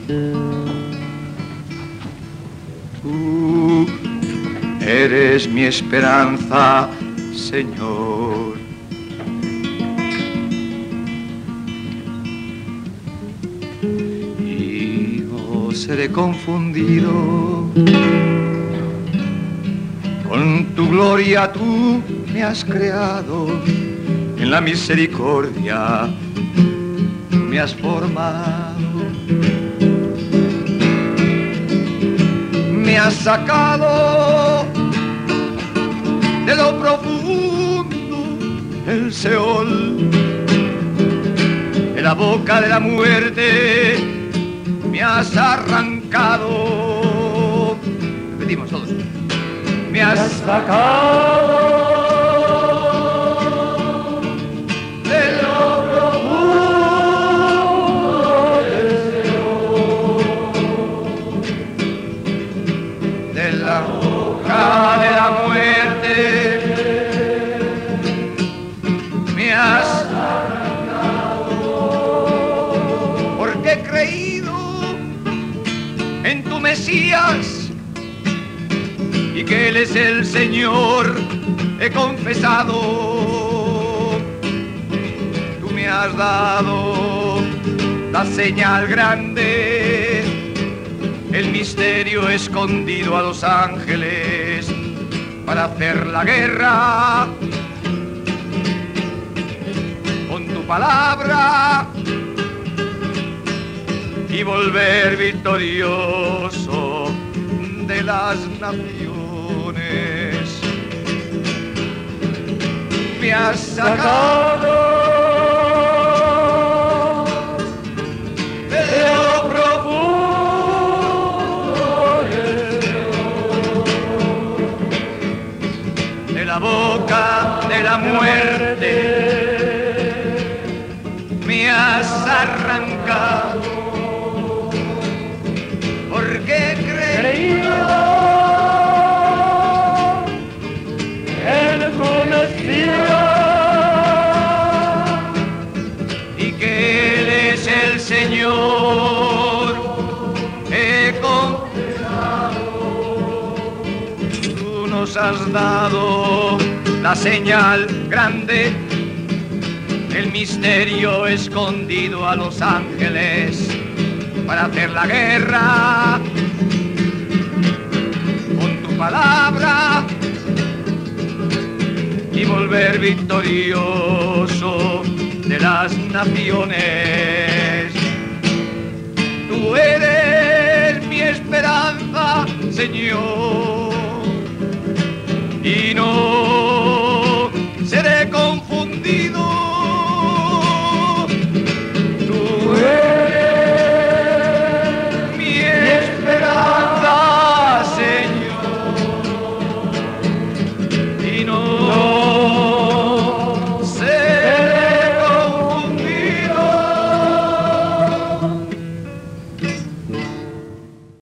Tú eres mi esperanza, Señor. Y no seré confundido. Con tu gloria tú me has creado, en la misericordia tú me has formado. Me has sacado de lo profundo, el Seol, de la boca de la muerte, me has arrancado. Repetimos todos. Me has sacado de lo profundo del Seol, de la boca de la muerte, me has arrancado, porque he creído en tu Mesías y que Él es el Señor, he confesado. Tú me has dado la señal grande, el misterio escondido a los ángeles para hacer la guerra con tu palabra y volver victorioso de las naciones. Me has sacado de lo profundo de la boca de la muerte, me has arrancado, porque he creído en tu Mesías y que Él es el Señor, he confesado. Tú nos has dado la señal grande, el misterio escondido a los ángeles para hacer la guerra con tu palabra y volver victorioso de las naciones. Tú eres mi esperanza, Señor.